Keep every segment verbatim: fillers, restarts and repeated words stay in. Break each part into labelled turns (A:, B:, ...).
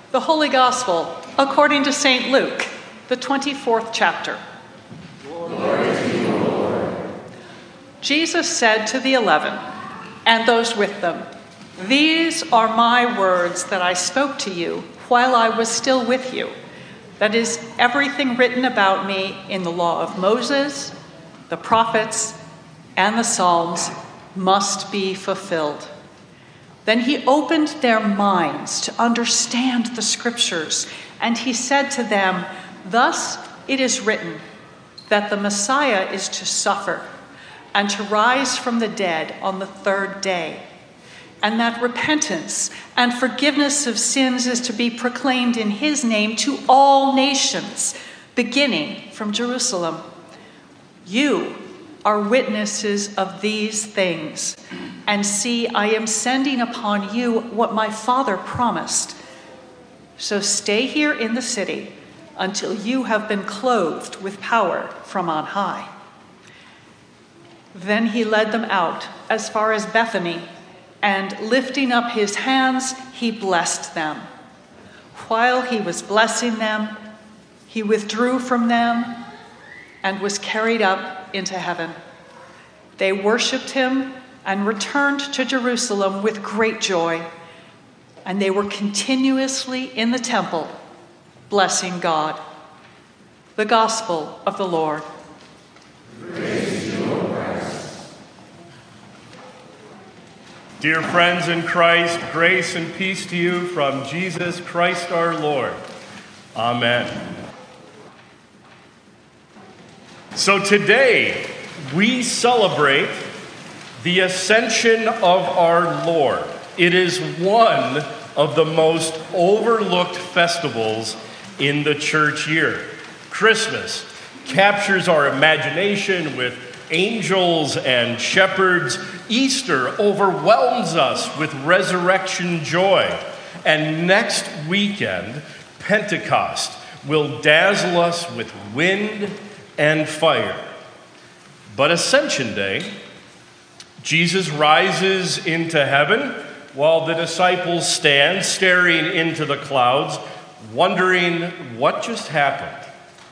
A: The Holy Gospel according to Saint Luke, the twenty-fourth chapter.
B: Glory to you, Lord.
A: Jesus said to the eleven and those with them, "These are my words that I spoke to you while I was still with you. That is, everything written about me in the law of Moses, the prophets, and the Psalms must be fulfilled." Then he opened their minds to understand the scriptures, and he said to them, "Thus it is written that the Messiah is to suffer and to rise from the dead on the third day, and that repentance and forgiveness of sins is to be proclaimed in his name to all nations, beginning from Jerusalem. You are witnesses of these things. And see, I am sending upon you what my Father promised. So stay here in the city until you have been clothed with power from on high." Then he led them out as far as Bethany, and lifting up his hands, he blessed them. While he was blessing them, he withdrew from them and was carried up into heaven. They worshiped him and returned to Jerusalem with great joy, and they were continuously in the temple, blessing God. The Gospel of the Lord.
B: Praise to you, O Christ.
C: Dear friends in Christ, grace and peace to you from Jesus Christ our Lord. Amen. So today we celebrate the Ascension of our Lord. It is one of the most overlooked festivals in the church year. Christmas captures our imagination with angels and shepherds. Easter overwhelms us with resurrection joy. And next weekend, Pentecost will dazzle us with wind and fire. But Ascension Day, Jesus rises into heaven while the disciples stand staring into the clouds, wondering what just happened.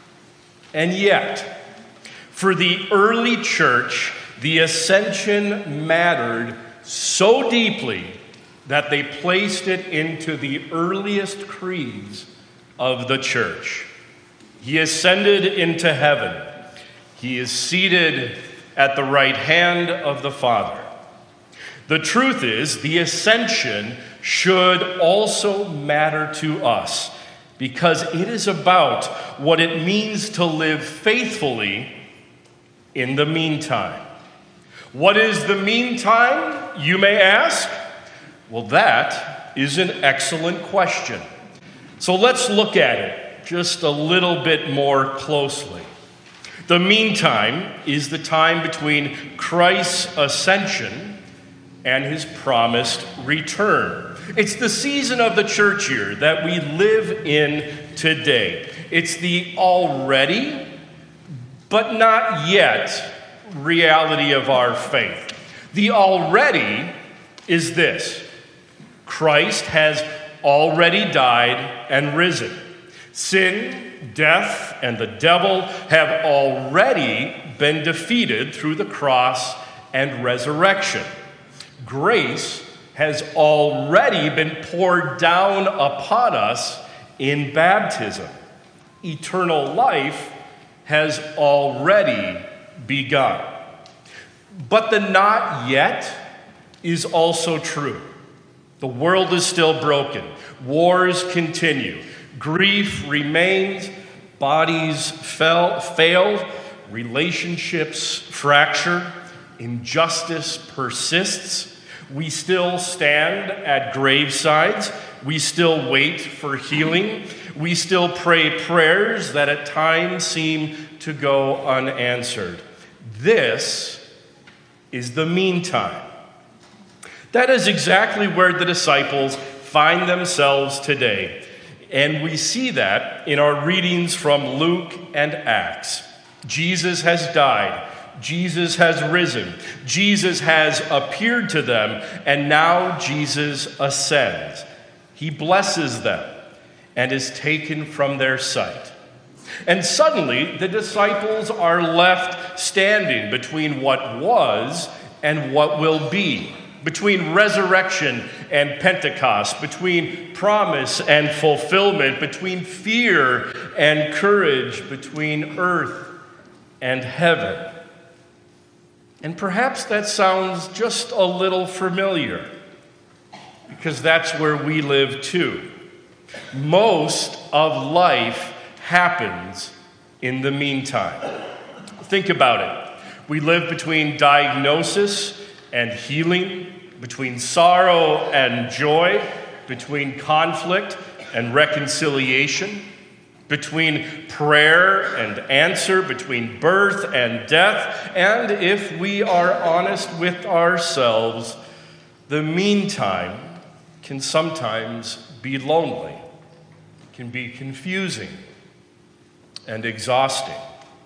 C: And yet, for the early church, the ascension mattered so deeply that they placed it into the earliest creeds of the church. He ascended into heaven. He is seated at the right hand of the Father. The truth is, the ascension should also matter to us because it is about what it means to live faithfully in the meantime. What is the meantime, you may ask? Well, that is an excellent question. So let's look at it just a little bit more closely. The meantime is the time between Christ's ascension and his promised return. It's the season of the church year that we live in today. It's the already, but not yet, reality of our faith. The already is this: Christ has already died and risen. Sin, death, and the devil have already been defeated through the cross and resurrection. Grace has already been poured down upon us in baptism. Eternal life has already begun. But the not yet is also true. The world is still broken. Wars continue. Grief remains. Bodies fell, fail. Relationships fracture. Injustice persists. We still stand at gravesides. We still wait for healing. We still pray prayers that at times seem to go unanswered. This is the meantime. That is exactly where the disciples find themselves today. And we see that in our readings from Luke and Acts. Jesus has died. Jesus has risen. Jesus has appeared to them. And now Jesus ascends. He blesses them. and is taken from their sight. And suddenly the disciples are left standing between what was and what will be, between resurrection and Pentecost, between promise and fulfillment, between fear and courage, between earth and heaven. And perhaps that sounds just a little familiar, because that's where we live too. Most of life happens in the meantime. Think about it. We live between diagnosis and healing, between sorrow and joy, between conflict and reconciliation, between prayer and answer, between birth and death, and if we are honest with ourselves, the meantime can sometimes be lonely, can be confusing and exhausting.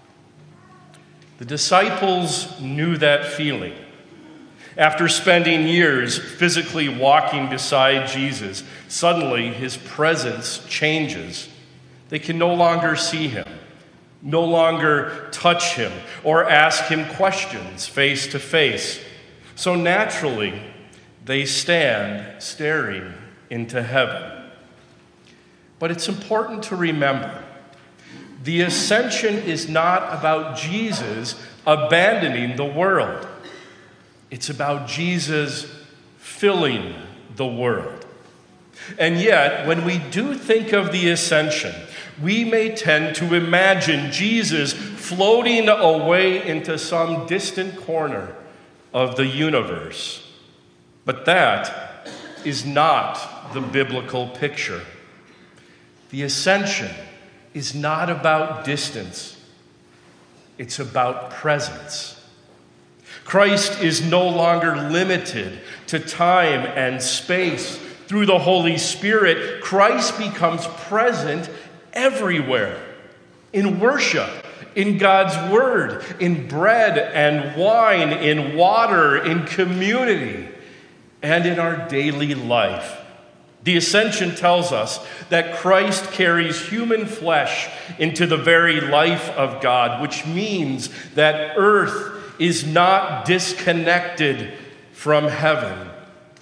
C: The disciples knew that feeling. After spending years physically walking beside Jesus, suddenly his presence changes. They can no longer see him, no longer touch him, or ask him questions face to face. So naturally, they stand staring into heaven. But it's important to remember, the ascension is not about Jesus abandoning the world. It's about Jesus filling the world. And yet, when we do think of the ascension, we may tend to imagine Jesus floating away into some distant corner of the universe. But that is not the biblical picture. The ascension is not about distance. It's about presence. Christ is no longer limited to time and space. Through the Holy Spirit, Christ becomes present everywhere. In worship, in God's word, in bread and wine, in water, in community, and in our daily life. The ascension tells us that Christ carries human flesh into the very life of God, which means that earth is not disconnected from heaven.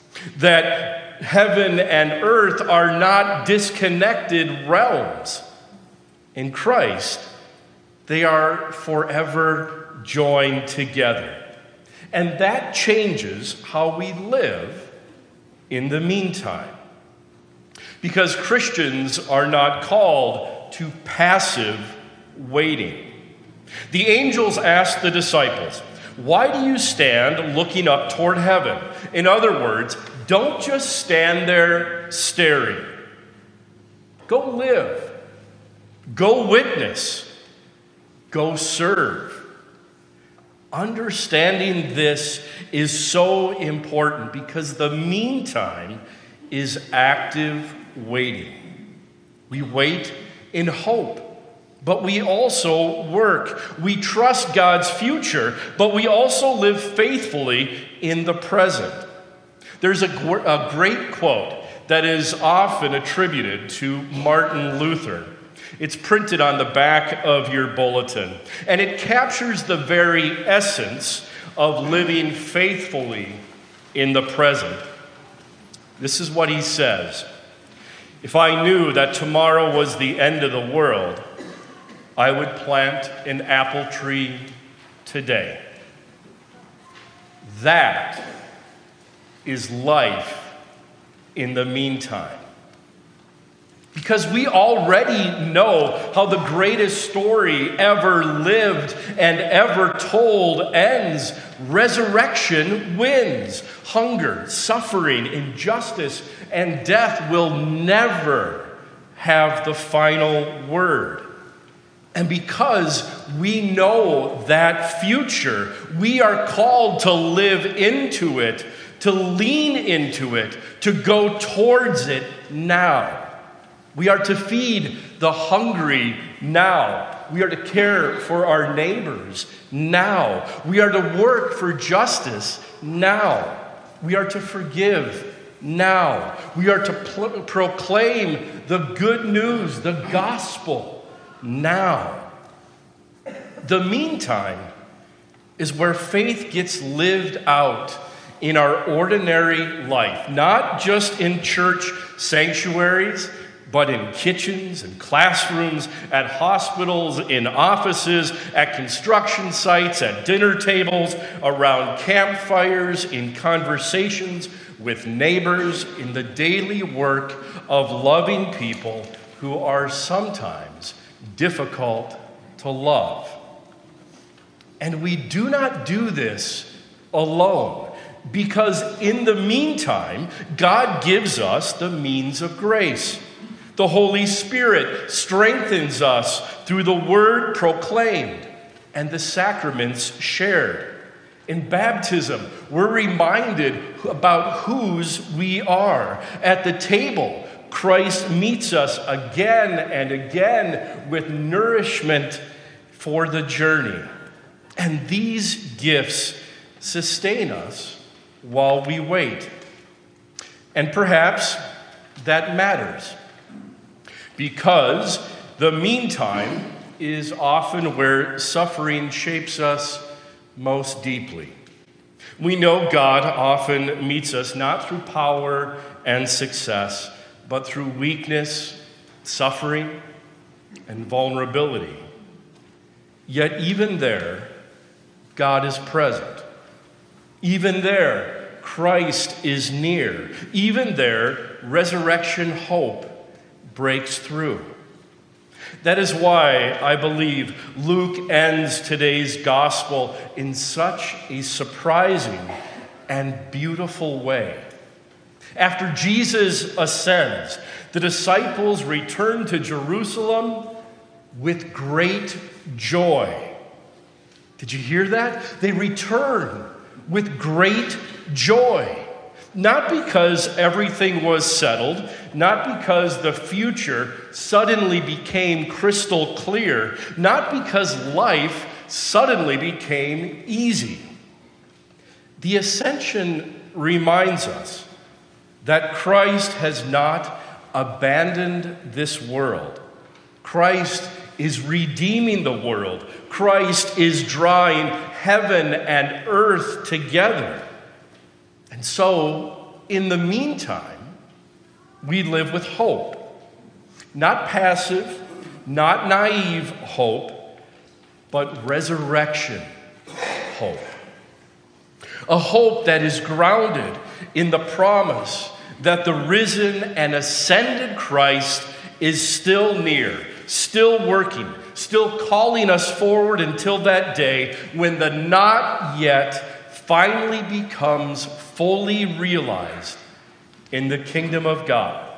C: That heaven and earth are not disconnected realms. In Christ, they are forever joined together. And that changes how we live in the meantime. Because Christians are not called to passive waiting. The angels asked the disciples, "Why do you stand looking up toward heaven?" In other words, don't just stand there staring. Go live. Go witness. Go serve. Understanding this is so important because the meantime is active waiting. We wait in hope, but we also work. We trust God's future, but we also live faithfully in the present. There's a, a great quote that is often attributed to Martin Luther. It's printed on the back of your bulletin, and it captures the very essence of living faithfully in the present. This is what he says: "If I knew that tomorrow was the end of the world, I would plant an apple tree today." That is life in the meantime. Because we already know how the greatest story ever lived and ever told ends. Resurrection wins. Hunger, suffering, injustice, and death will never have the final word. And because we know that future, we are called to live into it, to lean into it, to go towards it now. We are to feed the hungry now. We are to care for our neighbors now. We are to work for justice now. We are to forgive now. We are to pl- proclaim the good news, the gospel, now. The meantime is where faith gets lived out in our ordinary life, not just in church sanctuaries, but in kitchens and classrooms, at hospitals, in offices, at construction sites, at dinner tables, around campfires, in conversations with neighbors, in the daily work of loving people who are sometimes difficult to love. And we do not do this alone, because in the meantime, God gives us the means of grace. The Holy Spirit strengthens us through the word proclaimed and the sacraments shared. In baptism, we're reminded about whose we are. At the table, Christ meets us again and again with nourishment for the journey. And these gifts sustain us while we wait. And perhaps that matters, because the meantime is often where suffering shapes us most deeply. We know God often meets us not through power and success, but through weakness, suffering, and vulnerability. Yet even there, God is present. Even there, Christ is near. Even there, resurrection hope breaks through. That is why I believe Luke ends today's gospel in such a surprising and beautiful way. After Jesus ascends, the disciples return to Jerusalem with great joy. Did you hear that? They return with great joy. Not because everything was settled, not because the future suddenly became crystal clear, not because life suddenly became easy. The ascension reminds us that Christ has not abandoned this world. Christ is redeeming the world. Christ is drawing heaven and earth together. And so, in the meantime, we live with hope. Not passive, not naive hope, but resurrection hope. A hope that is grounded in the promise that the risen and ascended Christ is still near, still working, still calling us forward until that day when the not yet finally becomes fully realized in the kingdom of God.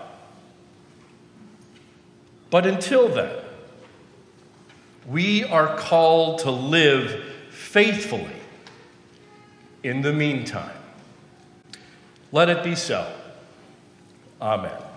C: But until then, we are called to live faithfully in the meantime. Let it be so. Amen.